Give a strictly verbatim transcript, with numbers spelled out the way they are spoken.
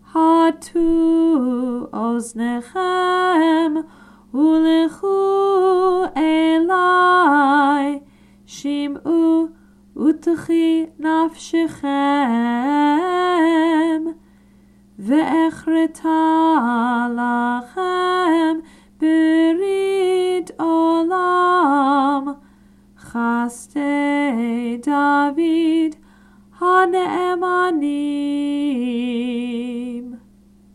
הטו אוזניכם ולכו אלי, שמעו ותחי נפשכם, ואכרתה לכם ברית עולם, חסדי דוד הנאמנים.